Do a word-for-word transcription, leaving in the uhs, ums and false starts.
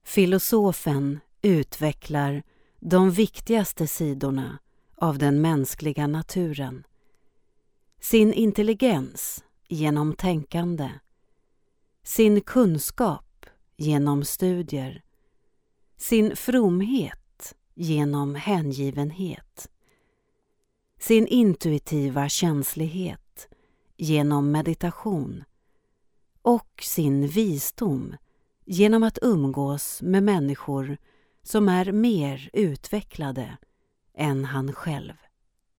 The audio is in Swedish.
Filosofen utvecklar de viktigaste sidorna av den mänskliga naturen. Sin intelligens genom tänkande, sin kunskap genom studier, sin fromhet genom hängivenhet, sin intuitiva känslighet genom meditation och sin visdom genom att umgås med människor som är mer utvecklade än han själv.